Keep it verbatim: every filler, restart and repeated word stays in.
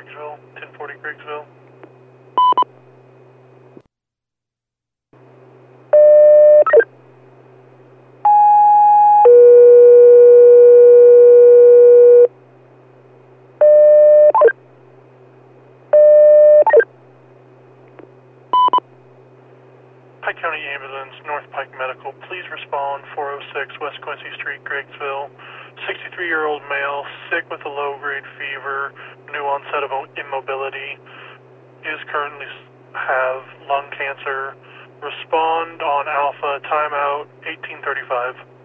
Griggsville, ten forty Griggsville. Pike County Ambulance, North Pike Medical, please respond, four oh six West Quincy Street, Griggsville. sixty-three-year-old male, sick with a low-grade fever, new onset of immobility, is currently have lung cancer. Respond on Alpha, timeout eighteen thirty-five.